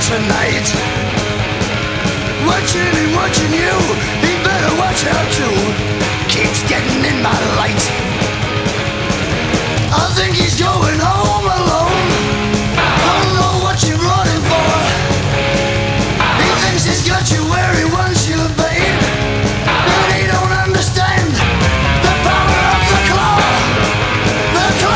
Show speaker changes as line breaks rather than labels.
tonight. Watching and watching you, he better watch out too. Keeps getting in my light.